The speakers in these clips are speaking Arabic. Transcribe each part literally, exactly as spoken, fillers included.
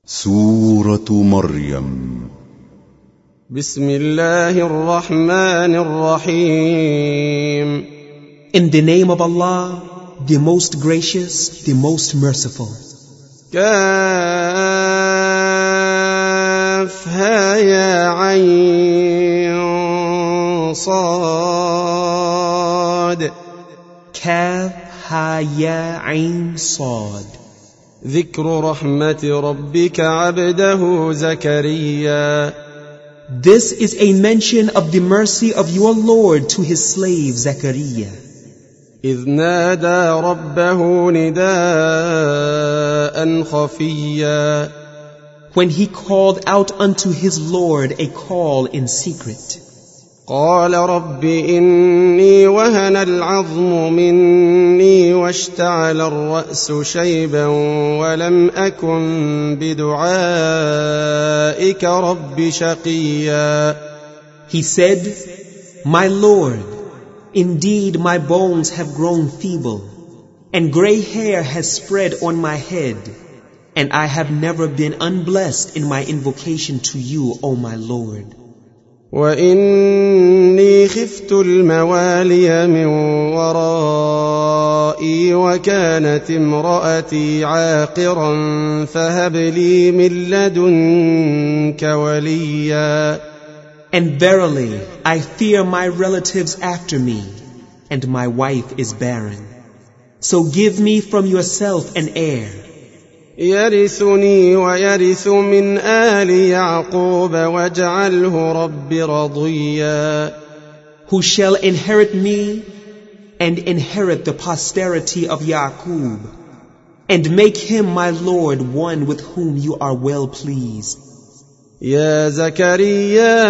سورة مريم. بسم الله الرحمن الرحيم. In the name of Allah, the most gracious, the most merciful. كافها يا عين صاد. Kaf ha ya ain sad. ذكر رحمة ربك عبده زكريا. This is a mention of the mercy of your Lord to his slave Zechariah. إذ نادى ربه نداء خفيا. When he called out unto his Lord a call in secret. قال رب إني وهن العظم مني واشتعل الرأس شيبا ولم أكن بدعائك رب شقيا. He said, My Lord, indeed my bones have grown feeble, and gray hair has spread on my head, and I have never been unblessed in my invocation to you, O my Lord. وإني خفت الموالي من ورائي وكانت امرأتي عاقرا فهب لي من لدنك وليا. And verily, I fear my relatives after me, and my wife is barren. So give me from yourself an heir. يرثني ويرث من آل يعقوب واجعله رب رضيا. Who shall inherit me and inherit the posterity of Yaqub, and make him my Lord one with whom you are well pleased. يا زكريا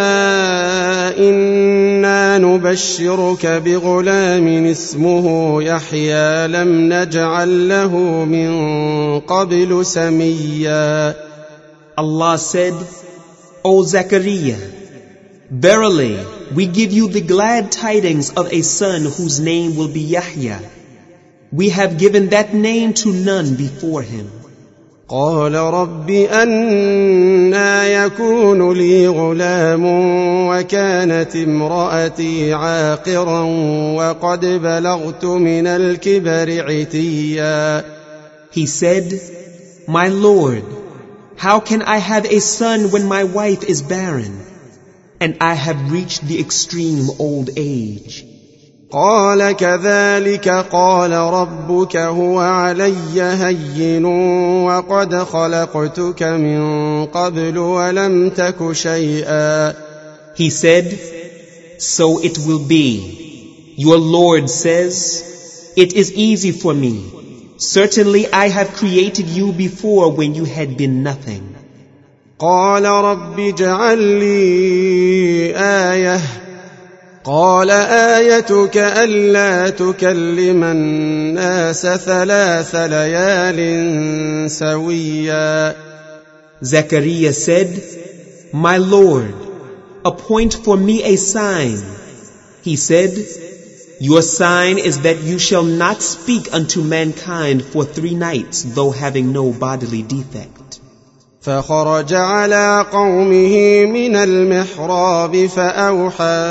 إنا نبشرك بغلام اسمه يحيى لم نجعل له من قبل سميا. Allah said, O Zechariah, verily we give you the glad tidings of a son whose name will be Yahya. We have given that name to none before him. قال رب أنى يكون لي غلام وكانت امرأتي عاقرا وقد بلغت من الكبر عتيا. He said, My Lord, how can I have a son when my wife is barren, and I have reached the extreme old age? قال كذلك قال ربك هو علي هين وقد خلقتك من قبل ولم تك شيئا. He said, So it will be. Your Lord says, It is easy for me. Certainly I have created you before when you had been nothing. قال رب اجعل لي آية. قال آيتك ألا تكلم الناس ثلاث ليال سويا. Zechariah said, My Lord, appoint for me a sign. He said, Your sign is that you shall not speak unto mankind for three nights, though having no bodily defect. فخرج على قومه من المحراب فأوحى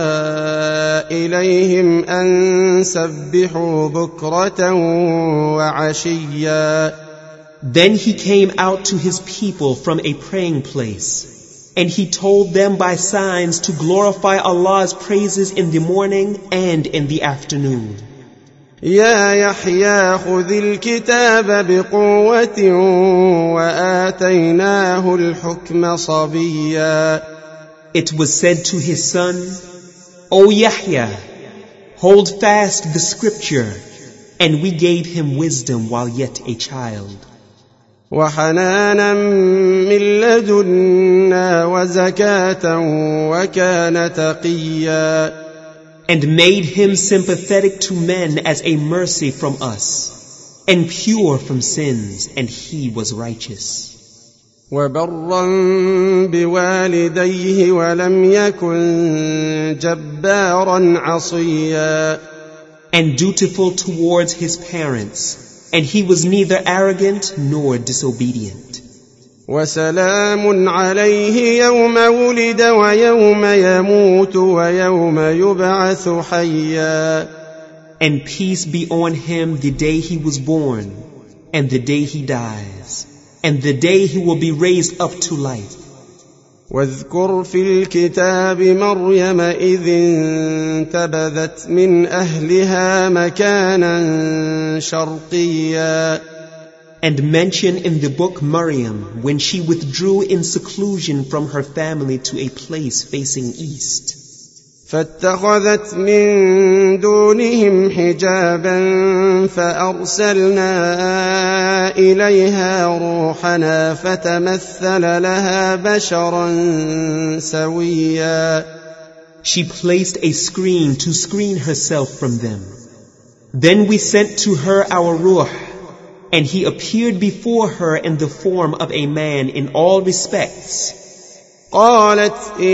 إليهم أن سبحوا بكرة وعشيا. Then he came out to his people from a praying place, and he told them by signs to glorify Allah's praises in the morning and in the afternoon. يا يحيى خذ الكتاب بقوة وآتيناه الحكم صبيا. It was said to his son, O Yahya, hold fast the scripture, and we gave him wisdom while yet a child. وحنانا من لدنا وزكاة وكان تقيا. And made him sympathetic to men as a mercy from us, and pure from sins, and he was righteous. وبرا بوالديه ولم يكن جبارا عصيا. And dutiful towards his parents, and he was neither arrogant nor disobedient. وسلام عليه يوم ولد ويوم يموت ويوم يبعث حيا. And peace be on him the day he was born, and the day he dies, and the day he will be raised up to life. واذكر في الكتاب مريم إذ انتبذت من أهلها مكانا شرقيا. And mention in the book Maryam when she withdrew in seclusion from her family to a place facing east. فاتخذت من دونهم حجابا فأرسلنا إليها روحنا فتمثل لها بشرا سويا. She placed a screen to screen herself from them. Then we sent to her our ruh, and he appeared before her in the form of a man in all respects. قالت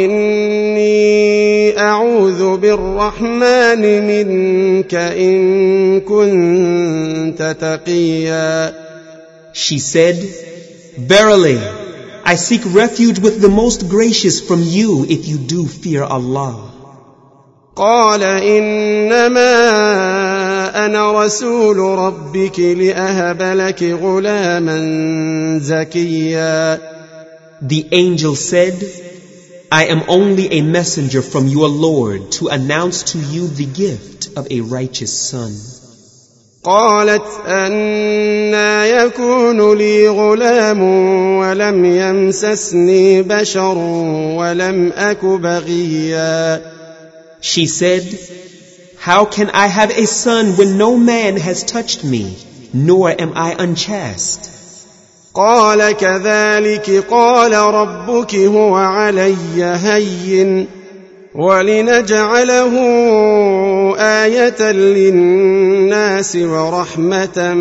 إني أعوذ بالرحمن منك إن كنت تقيا. She said, Verily, I seek refuge with the most gracious from you if you do fear Allah. قال إنما أنا رسول ربك لأهب لك غلاما زكيا. The angel said, I am only a messenger from your Lord to announce to you the gift of a righteous son. قالت أنى يكون لي غلام ولم يمسسني بشر ولم أك بغيا. She said, How can I have a son when no man has touched me, nor am I unchaste? قال كذلك قال ربك هو علي هين ولنجعله آية للناس ورحمة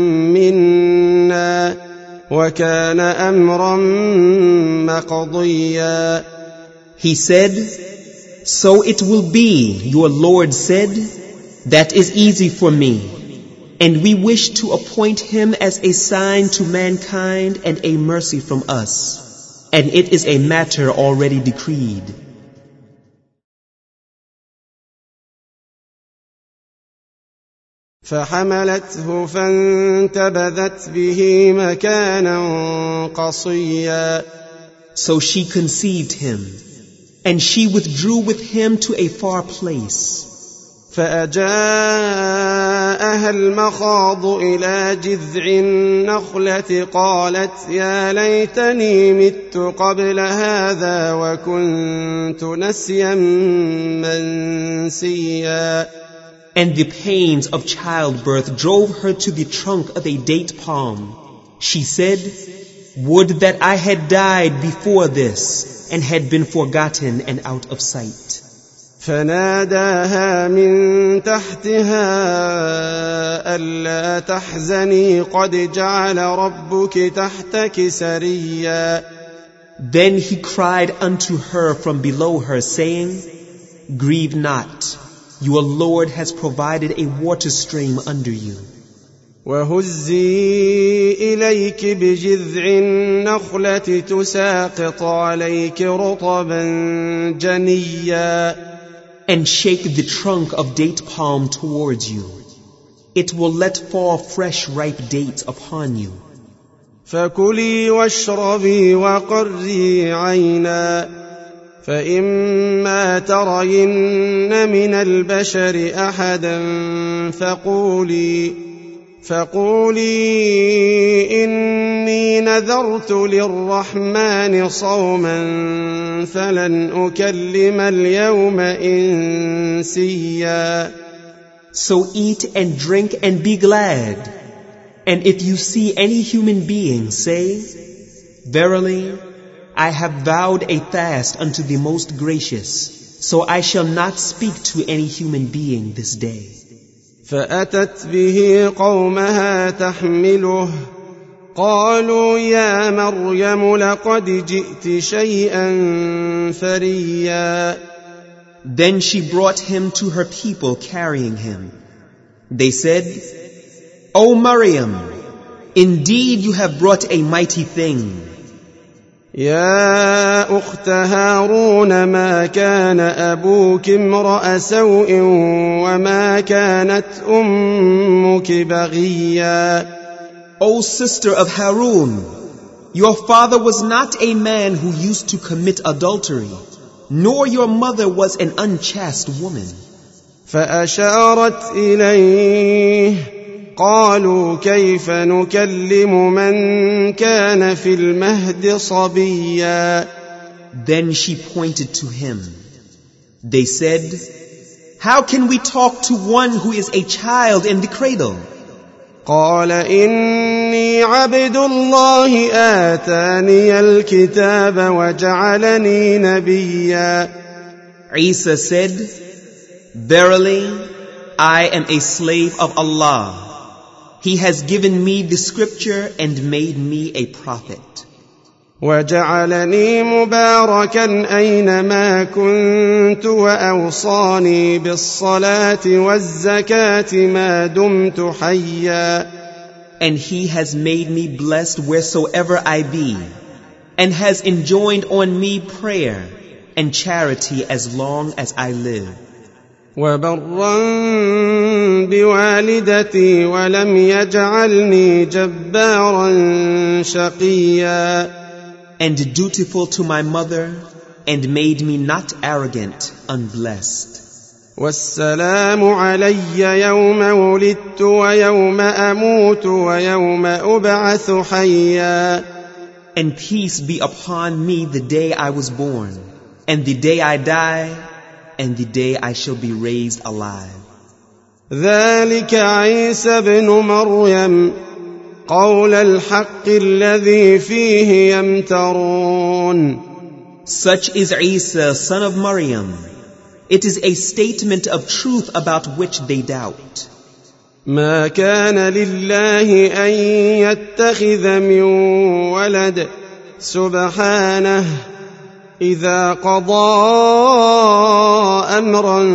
منا وكان أمرا مقضيا. He said, So it will be, your Lord said, that is easy for me. And we wish to appoint him as a sign to mankind and a mercy from us. And it is a matter already decreed. فحملته فانتبذت به مكانا قصيا. So she conceived him, and she withdrew with him to a far place. فأجاءها المخاض إلى جذع النخلة قالت يا ليتني مت قبل هذا وكنت نسيا منسيا. And the pains of childbirth drove her to the trunk of a date palm. She said, Would that I had died before this and had been forgotten and out of sight. فناداها من تحتها ألا تحزني قد جعل ربك تحتك سريا. Then he cried unto her from below her, saying, Grieve not, your Lord has provided a water stream under you. وهزي إليك بجذع النخلة تساقط عليك رطبا جنيا. And shake the trunk of date palm towards you. It will let fall fresh ripe dates upon you. فكلي واشربي وقري عينا فإما ترين من البشر أحدا فقولي فقولي إني نذرت للرحمن صوما فلن أكلم اليوم إنسيا. So eat and drink and be glad. And if you see any human being, say, Verily, I have vowed a fast unto the Most Gracious, so I shall not speak to any human being this day. فأتت به قومها تحمله قالوا يا مريم لقد جئت شيئا فريا. Then she brought him to her people carrying him. They said, O Maryam, indeed you have brought a mighty thing. يا أخت هارون ما كان أبوك امرأ سوء وما كانت أمك بغيا. O sister of Harun, your father was not a man who used to commit adultery, nor your mother was an unchaste woman. فأشارت إليه قالوا كيف نكلم من كان في المهد صبيا. Then she pointed to him. They said, how can we talk to one who is a child in the cradle? قال إني عبد الله آتاني الكتاب وجعلني نبيا. Isa said, verily, I am a slave of Allah. He has given me the scripture and made me a prophet. وجعلني مباركا أينما كنت وأوصاني بالصلاة والزكاة ما دمت حيا. And he has made me blessed wheresoever I be, and has enjoined on me prayer and charity as long as I live. وبرا بوالدتي ولم يجعلني جبارا شقيا. And dutiful to my mother, and made me not arrogant, unblessed. والسلام علي يوم ولدت ويوم أموت ويوم أبعث حيا. And peace be upon me the day I was born, and the day I die, and the day I shall be raised alive. ذلك عيسى ابن مريم قول الحق الذي فيه يمترون. Such is Isa, son of Maryam. It is a statement of truth about which they doubt. ما كان لله أن يتخذ من ولد سبحانه إذا قضى أمرا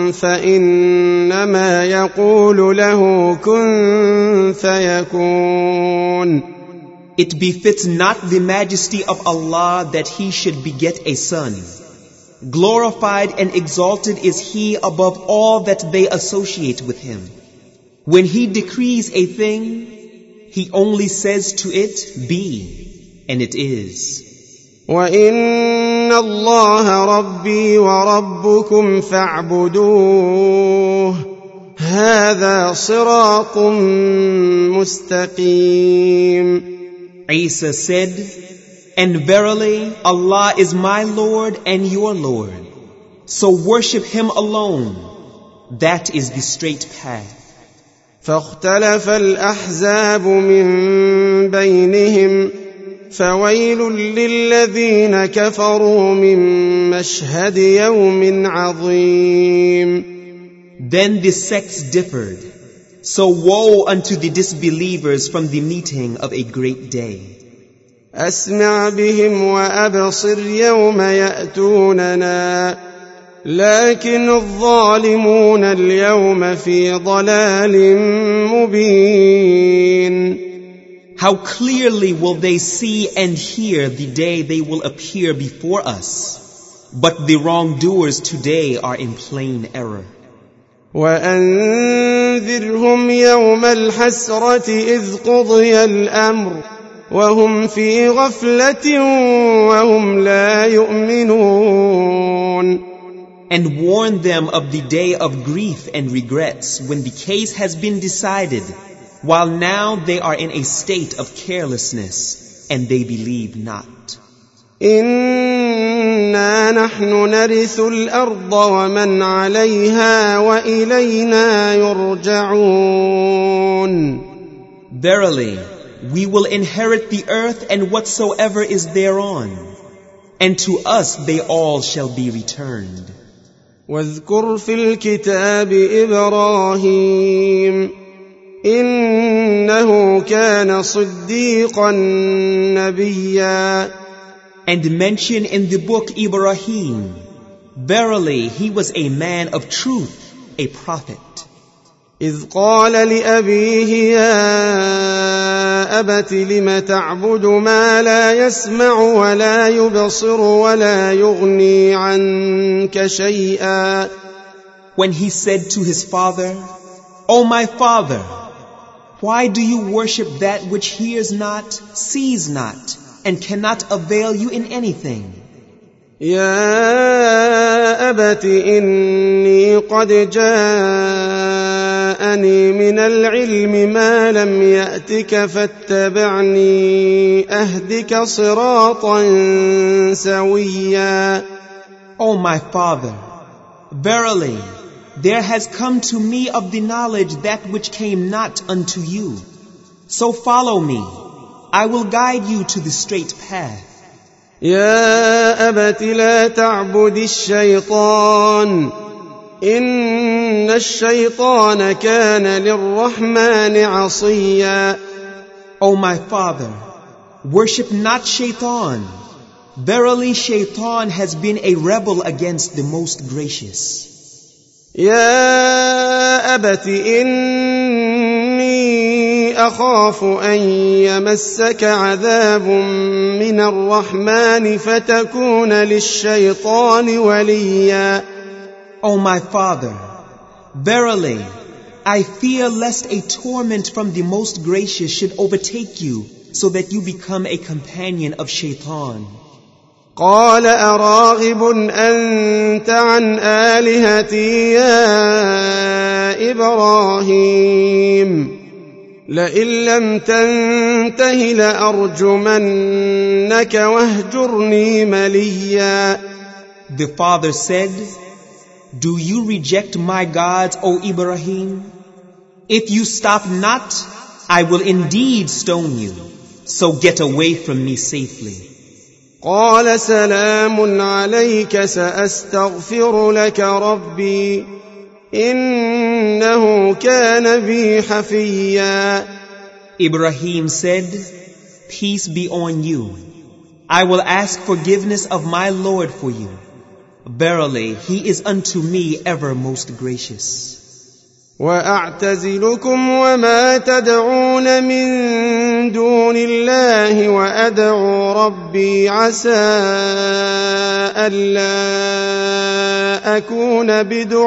فإنما يقول له كن فيكون. It befits not the majesty of Allah that he should beget a son. Glorified and exalted is he above all that they associate with him. When he decrees a thing, he only says to it, be, and it is. وَإِنَّ اللَّهَ رَبِّي وَرَبُّكُمْ فَاعْبُدُوهُ هَذَا صِرَاطٌ مُسْتَقِيمٌ. Isa said, and verily Allah is my Lord and your Lord, so worship Him alone. That is the straight path. فاختلف الأحزاب من بينهم فويل للذين كفروا من مشهد يوم عظيم. Then the sects differed, so woe unto the disbelievers from the meeting of a great day. أسمع بهم وأبصر يوم يأتوننا لكن الظالمون اليوم في ضلال مبين. How clearly will they see and hear the day they will appear before us, but the wrongdoers today are in plain error. وأنذرهم يوم الحسرة إذ قضي الأمر وهم في غفلة وهم لا يؤمنون. And warn them of the day of grief and regrets when the case has been decided, while now they are in a state of carelessness and they believe not. إنا نحن نرث الأرض ومن عليها وإلينا يرجعون. Verily, we will inherit the earth and whatsoever is thereon, and to us they all shall be returned. واذكر في الكتاب إبراهيم إنه كان صديقا نبيا. And mention in the book Ibrahim, verily he was a man of truth, a prophet. إذ قال لأبيه يا أبت لم تعبد ما لا يسمع ولا يبصر ولا يغني عنك شيئا. When he said to his father, O my father, why do you worship that which hears not, sees not, and cannot avail you in anything? يا أبت إني قد جاءني من العلم ما لم يأتك فاتبعني أهدك صراطا سويا. O my father, verily, there has come to me of the knowledge that which came not unto you. So follow me, I will guide you to the straight path. يا أبت لا تعبد الشيطان إن الشيطان كان للرحمن عصيا. O my father, worship not Shaitan. Verily Shaitan has been a rebel against the Most Gracious. يا أبت إني أخاف أن يمسك عذاب من الرحمن فتكون للشيطان وليا. O my father, verily, I fear lest a torment from the Most Gracious should overtake you, so that you become a companion of Shaitan. قال أراغب أنت عن آلهتي يا إبراهيم لئن لم تنته لأرجمنك واهجرني مليا. The father said, Do you reject my gods, O Ibrahim? If you stop not, I will indeed stone you. So get away from me safely. قال سلام عليك سأستغفر لك ربي إنه كان بي حفيا. Ibrahim said, Peace be on you. I will ask forgiveness of my Lord for you. Verily, He is unto me ever most gracious. وأعتزلكم وما تدعون من دون الله وأدعو ربي عسى ألا أكون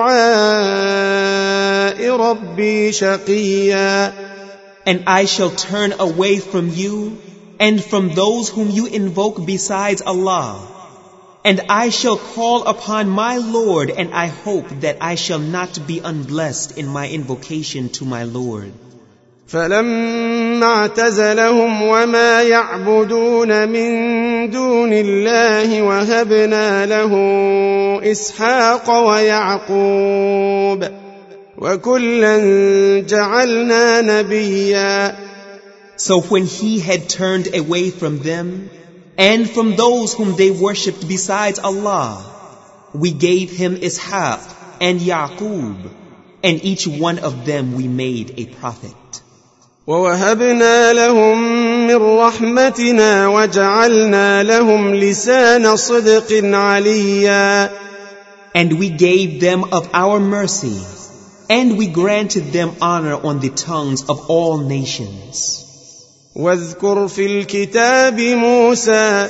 بدعاء ربي شقيا. And I shall turn away from you and from those whom you invoke besides Allah. And I shall call upon my Lord, and I hope that I shall not be unblessed in my invocation to my Lord. فلما اعتزلهم وما يعبدون من دون الله وهبنا له إسحاق ويعقوب وكلا جعلنا نبيا. So when he had turned away from them, and from those whom they worshipped besides Allah, we gave him Ishaq and Yaqub, and each one of them we made a prophet. وَوَهَبْنَا لَهُم مِّن رَّحْمَتِنَا وَجَعَلْنَا لَهُمْ لِسَانَ صِدْقٍ عَلِيًّا. And we gave them of our mercy, and we granted them honor on the tongues of all nations. واذكر في الكتاب موسى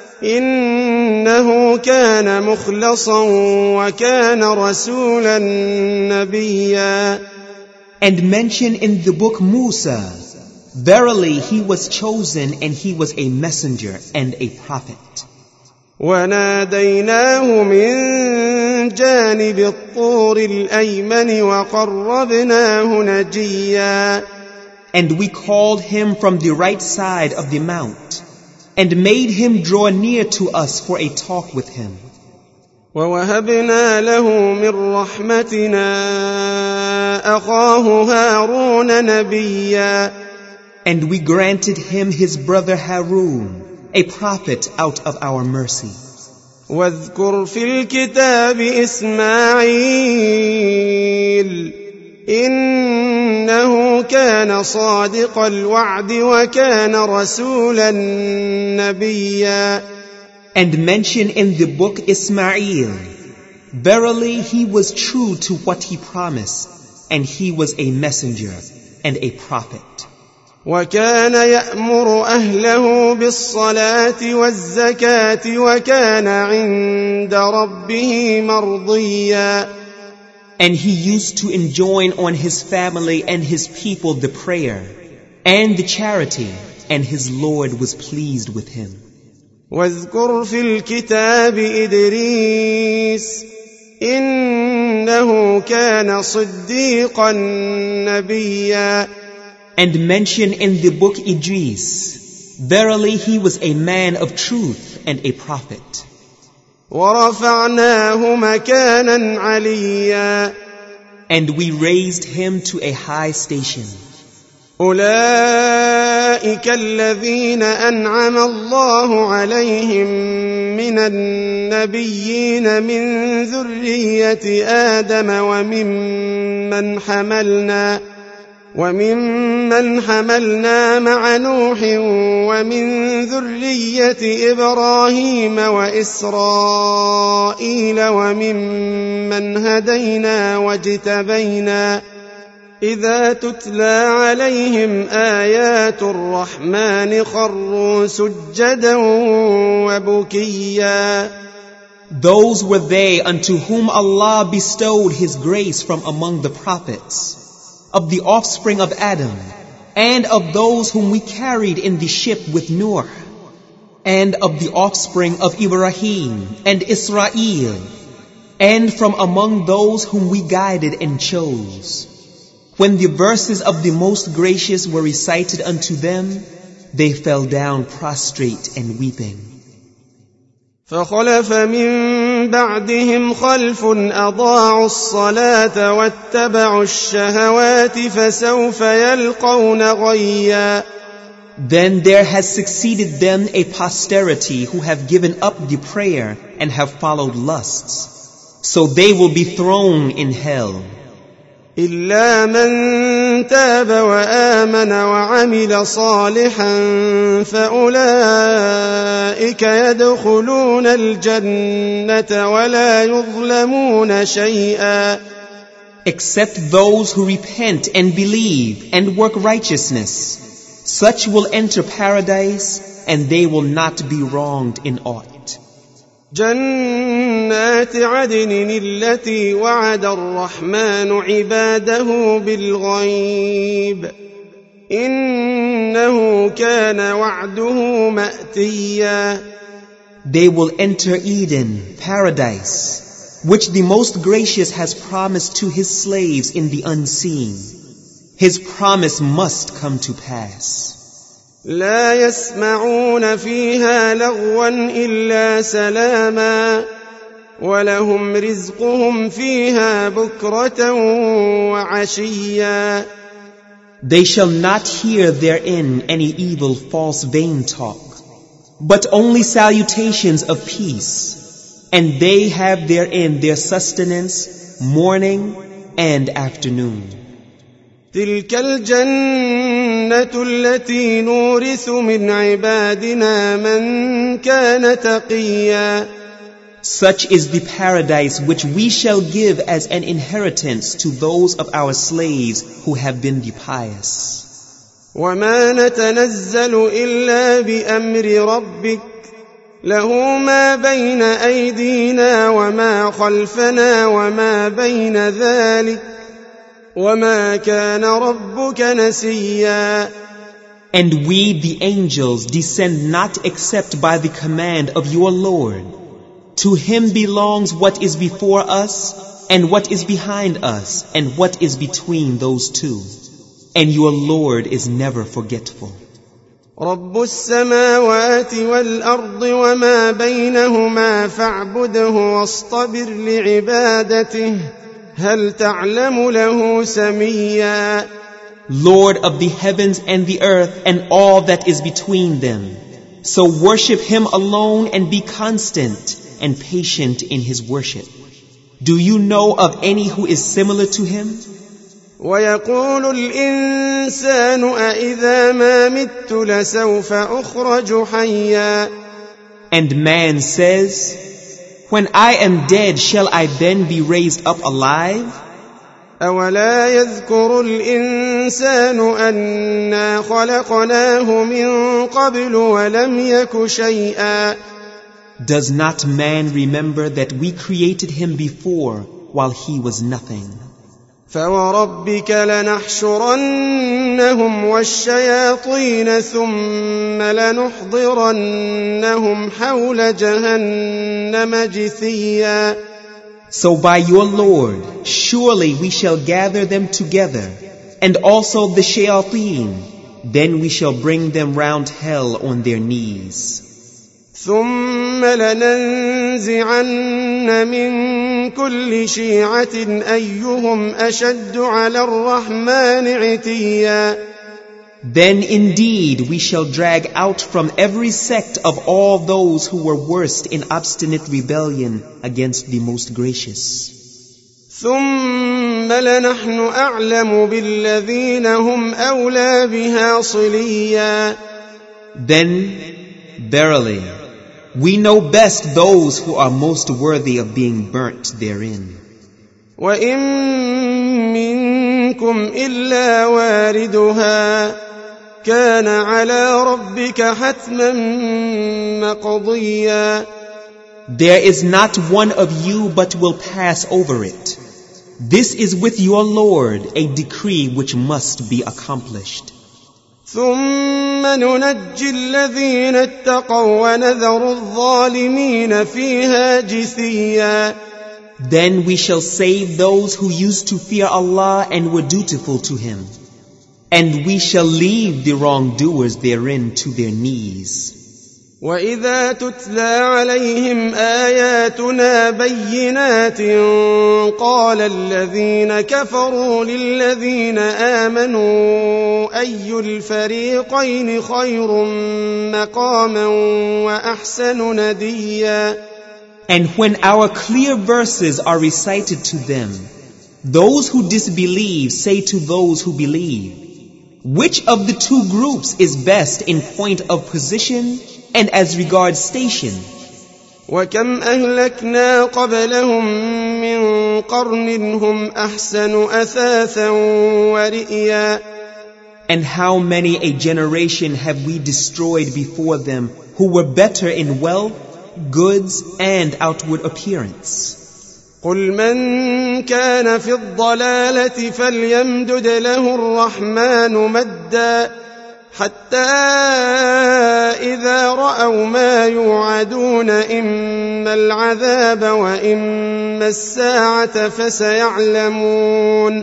إنه كان مخلصا وكان رسولا نبيا. And mention in the book Musa, verily he was chosen and he was a messenger and a prophet. وناديناه من جانب الطور الأيمن وقربناه نجيا. And we called him from the right side of the mount, and made him draw near to us for a talk with him. وَوَهَبْنَا لَهُ مِن رَّحْمَتِنَا أَخَاهُ هَارُونَ نَبِيًّا. And we granted him his brother Harun, a prophet out of our mercy. وَاذْكُرْ فِي الْكِتَابِ إِسْمَاعِيلَ إِنَّهُ كَانَ صَادِقَ الْوَعْدِ وَكَانَ رَسُولًا نَبِيًّا. And mention in the book Ismail, verily he was true to what he promised, and he was a messenger and a prophet. وكان يأمر أهله بالصلاة والزكاة وكان عند ربه مرضيا. And he used to enjoin on his family and his people the prayer and the charity, and his Lord was pleased with him. واذكر في الكتاب إدريس إنه كان صديقا نبيا. And mention in the book Idris, verily he was a man of truth and a prophet. ورفعناه مكانا عليا. And we raised him to a high station. أولئك الذين أنعم الله عليهم من النبيين من ذرية آدم وممن حملنا وممن حملنا مع نوح ومن ذرية إبراهيم وإسرائيل وممن هدينا واجتبينا إذا تتلى عليهم آيات الرحمن خروا سجدا وبكيا. Those were they unto whom Allah bestowed His grace from among the prophets, of the offspring of Adam, and of those whom we carried in the ship with Noah, and of the offspring of Ibrahim and Israel, and from among those whom we guided and chose. When the verses of the Most Gracious were recited unto them, they fell down prostrate and weeping. فخلف من بعدهم خلف أضاعوا الصلاة واتبعوا الشهوات فسوف يلقون غيا. Then there has succeeded them a posterity who have given up the prayer and have followed lusts. So they will be thrown in hell. إلا من تاب وآمن وعمل صالحا فأولئك يدخلون الجنة ولا يظلمون شيئا. Except those who repent and believe and work righteousness, such will enter paradise and they will not be wronged in aught. جنات عدن التي وعد الرحمن عباده بالغيب إنه كان وعده مأتيا. They will enter Eden, paradise, which the Most Gracious has promised to His slaves in the unseen. His promise must come to pass. لا يسمعون فيها لغوا إلا سلاما ولهم رزقهم فيها بكرة وعشيا. They shall not hear therein any evil false vain talk, but only salutations of peace, and they have therein their sustenance morning and afternoon. تلك الجنة التي نورث من عبادنا من كان تقيا. Such is the paradise which we shall give as an inheritance to those of our slaves who have been the pious. وما نتنزل إلا بأمر ربك له ما بين أيدينا وما خلفنا وما بين ذلك وما كان ربك نسيا. And we, the angels, descend not except by the command of your Lord. To Him belongs what is before us, and what is behind us, and what is between those two. And your Lord is never forgetful. رب السماوات والأرض وما بينهما فاعبده واصطبر لعبادته هل تعلم له سميا. Lord of the heavens and the earth and all that is between them. So worship Him alone and be constant and patient in His worship. Do you know of any who is similar to Him? ويقول الإنسان أإذا ما مت لسوف أخرج حيا. And man says, when I am dead, shall I then be raised up alive? أولا يذكر الإنسان أنا خلقناه من قبل ولم يك شيئا. Does not man remember that we created him before while he was nothing? فوربك لنحشرنهم والشياطين ثم لنحضرنهم حول جهنم جثيا. So by your Lord, surely we shall gather them together, and also the shayateen. Then we shall bring them round hell on their knees. ثم لننزعن من كل شيعة أيهم أشد على الرحمن عتيا. Then indeed we shall drag out from every sect of all those who were worst in obstinate rebellion against the Most Gracious. ثم لنحن أعلم بالذين هم أولى بها صليا. Then, verily, we know best those who are most worthy of being burnt therein. وإن منكم إلا واردها كان على ربك حتما مقضيا. There is not one of you but will pass over it. This is with your Lord a decree which must be accomplished. ثم ننجي الذين اتقوا ونذر الظالمين فيها جثيا. Then we shall save those who used to fear Allah and were dutiful to Him. And we shall leave the wrongdoers therein to their knees. وإذا تتلى عليهم آياتنا بينات قال الذين كفروا للذين آمنوا أي الفريقين خير مقاما وأحسن نديا. And when our clear verses are recited to them, those who disbelieve say to those who believe, which of the two groups is best in point of position and as regards station? وكم أهلكنا قبلهم من قرن هم أحسن أثاثا ورئيا. And how many a generation have we destroyed before them who were better in wealth, goods, and outward appearance? قل من كان في الضلالة فليمدد له الرحمن مدا حتى إذا رأوا ما يوعدون إما العذاب وإما الساعة فسيعلمون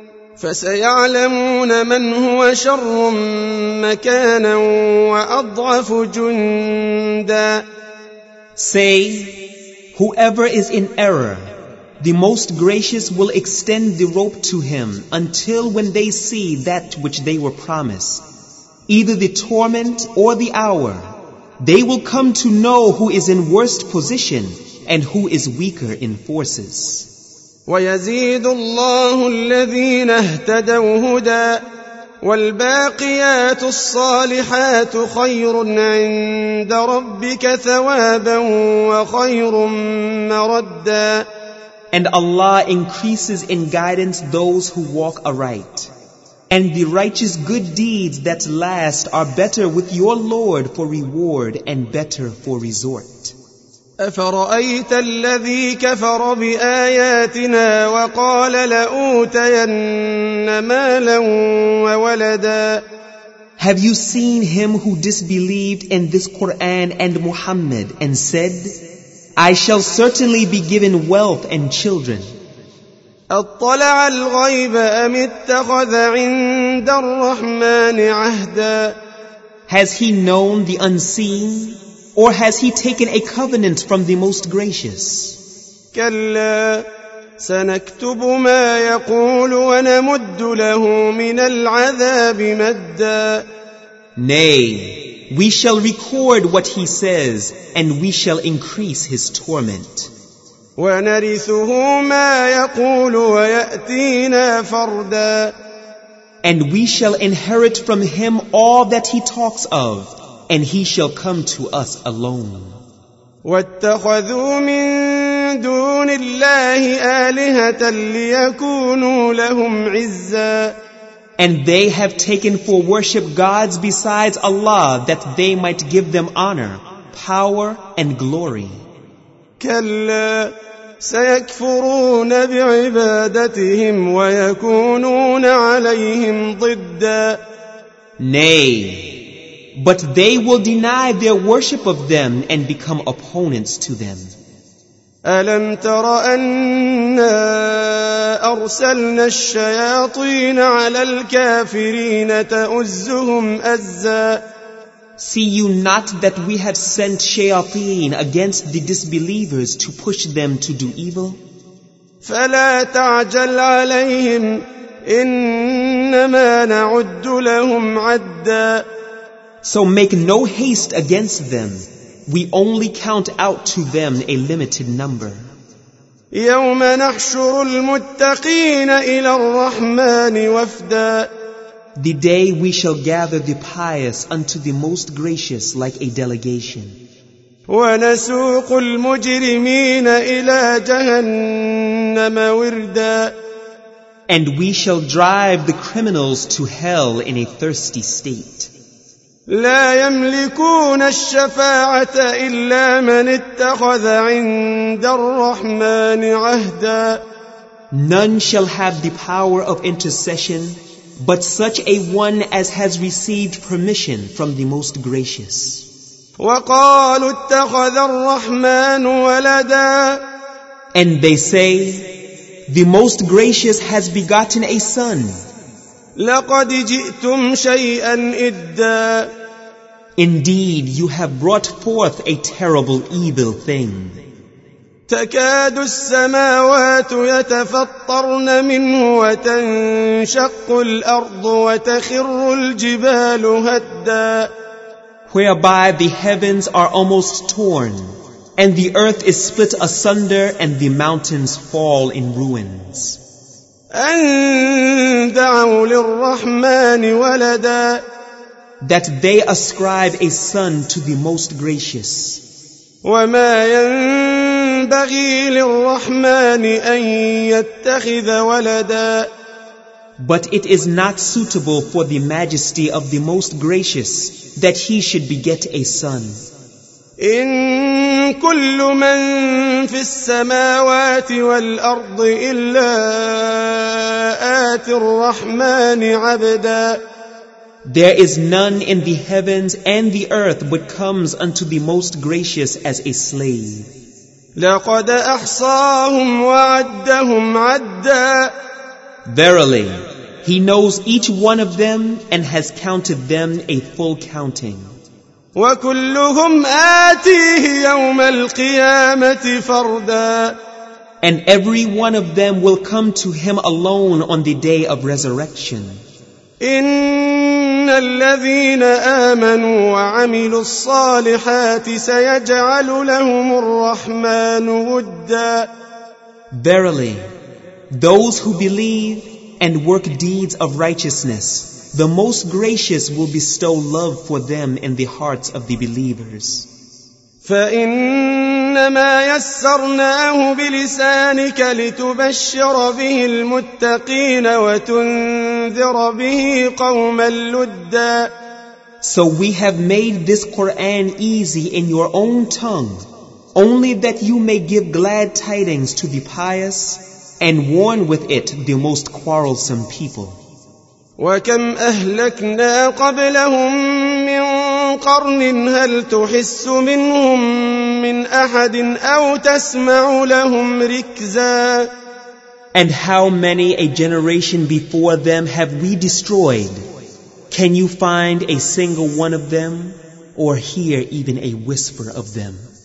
فسيعلمون من هو شر مكانا وأضعف جندا. Say, whoever is in error, the Most Gracious will extend the rope to him until when they see that which they were promised, either the torment or the hour, they will come to know who is in worst position and who is weaker in forces. ويزيد الله الذين اهتدوا هدى والباقيات الصالحات خير عند ربك ثوابا وخير مردا. And Allah increases in guidance those who walk aright. And the righteous good deeds that last are better with your Lord for reward and better for resort. أفرأيت الذي كفر بآياتنا وقال لأوتين مالا وولدا. Have you seen him who disbelieved in this Quran and Muhammad and said, I shall certainly be given wealth and children? أطلع الغيب أم اتخذ عند الرحمن عهدا. Has he known the unseen, or has he taken a covenant from the Most Gracious? كلا سنكتب ما يقول ونمد له من العذاب مدا. Nay, we shall record what he says, and we shall increase his torment. ونرثه ما يقول ويأتينا فردا. And we shall inherit from him all that he talks of, and he shall come to us alone. واتخذوا من دون الله آلهة ليكونوا لهم عزا. And they have taken for worship gods besides Allah that they might give them honor, power and glory. كلا سيكفرون بعبادتهم ويكونون عليهم ضدا. Nay, but they will deny their worship of them and become opponents to them. ألم تر أنا أرسلنا الشياطين على الكافرين تؤزهم أزا. See you not that we have sent shayateen against the disbelievers to push them to do evil? فلا تعجل عليهم إنما نعد لهم عدا. So make no haste against them. We only count out to them a limited number. يوم نحشر المتقين إلى الرحمن وفدا. The day we shall gather the pious unto the most gracious like a delegation. ونسوق المجرمين إلى جهنم وردا. And we shall drive the criminals to hell in a thirsty state. لا يملكون الشفاعة إلا من اتخذ عند الرحمن عهدا. None shall have the power of intercession but such a one as has received permission from the most gracious. وقالوا اتخذ الرحمن ولدا. And they say, the most gracious has begotten a son. لقد جئتم شيئا إدا. Indeed, you have brought forth a terrible evil thing. تكاد السماوات يتفطرن منه وتنشق الأرض وتخر الجبال هدا. Whereby the heavens are almost torn, and the earth is split asunder, and the mountains fall in ruins. أن دعوا للرحمن ولدا. That they ascribe a son to the most gracious. وما ينبغي للرحمن أن يتخذ ولدا. But it is not suitable for the majesty of the most gracious that he should beget a son. إن كل من في السماوات والأرض إلا آتي الرحمن عبدا. There is none in the heavens and the earth but comes unto the most gracious as a slave. لقد أحصاهم وعدهم عدا. Verily, he knows each one of them and has counted them a full counting. وكلهم آتيه يوم القيامة فردا. And every one of them will come to him alone on the day of resurrection. إن الذين آمنوا وعملوا الصالحات سيجعل لهم الرحمن ودا. Verily, those who believe and work deeds of righteousness, the most gracious will bestow love for them in the hearts of the believers. فإنما يسرناه بلسانك لتبشر به المتقين وتنذر به قوما لدا. So we have made this Quran easy in your own tongue, only that you may give glad tidings to the pious and warn with it the most quarrelsome people. وكم أهلكنا قبلهم من قرن هل تحس منهم من أحد أو تسمع لهم ركزا. And how many a generation before them have we destroyed? Can you find a single one of them or hear even a whisper of them?